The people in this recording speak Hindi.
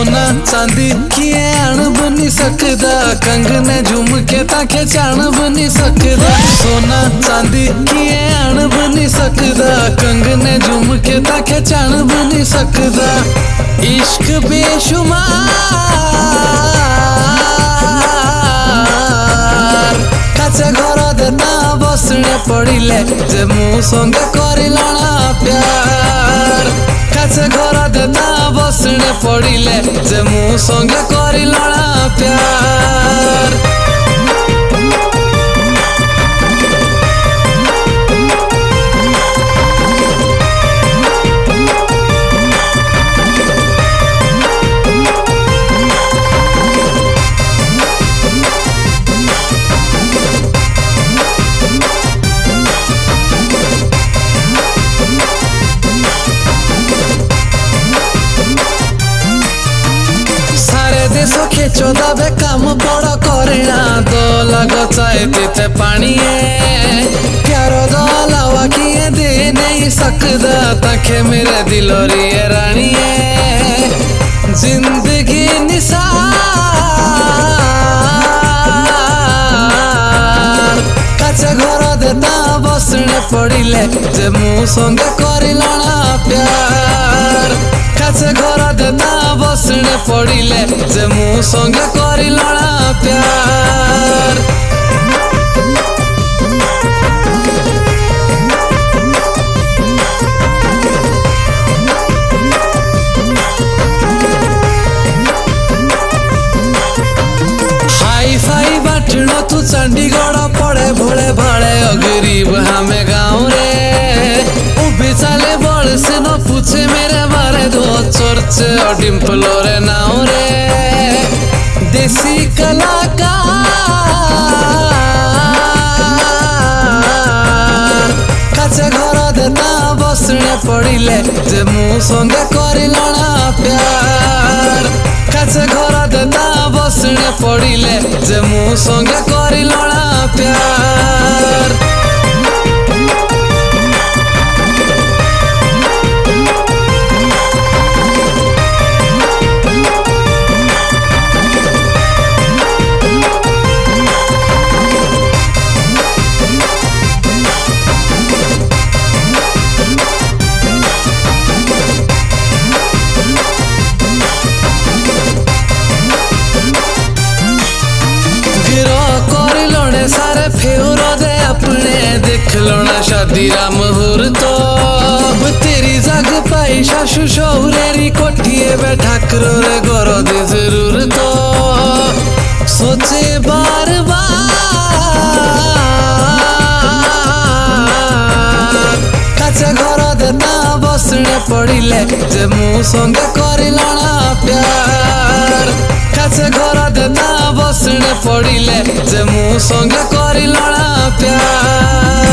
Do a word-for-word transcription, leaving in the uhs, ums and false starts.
सोना चांदी किए आन बनी सकदा, कंगने झुमके ताके चाण बनी सकदा। सोना चांदी किए आन बनी सकदा, कंगने झुमके ताके चाण बनी सकदा। इश्क बेशुमार काचे घर देता बसने पड़िले जे मु संगे करिलाना प्यार। काचे घर देता बसने पड़िले जे मु संगे करिलाना प्यार। सखे चोदाबे काम बड़ा करेना, दो लगो चाहे तीते पानी प्यारो दलावा किए दे नहीं सकदा, ताके मेरे दिलोरी रानी जिंदगी निसार। काचे घर देता बसने पड़िले जे मु संगे करिलाना प्यार। काचे घर देता बसने पड़िले जे मु संगे करिलाना प्यार। हाई फाई बाटणो तू चंडीगढ़ पड़े भोले भाड़े गरीब हमें गाँव रे। उभी चाले बड़ से न पूछे मेरे बारे दो चर्चे और डिम्पलो रे नाव रे। देसी कलाकार काचे घर देता बसने पड़िले जे मु संगे करिलाना प्यार। काचे घर देता बसने पड़िले जे मु संगे करिलाना प्यार। सारे फेरो दे अपने देख लोना शादी रा मुहूर्त। तेरी जग पाई शाशु शौरेरी कोठिए बैठा करो रे गोरो दे जरूरत। सोचे बार बार काचे घर देता बसने पड़िले जे मु संगे करिलाना प्यार। काचे घर देता बसने पड़िले जे मु संगे करिलाना प्यार।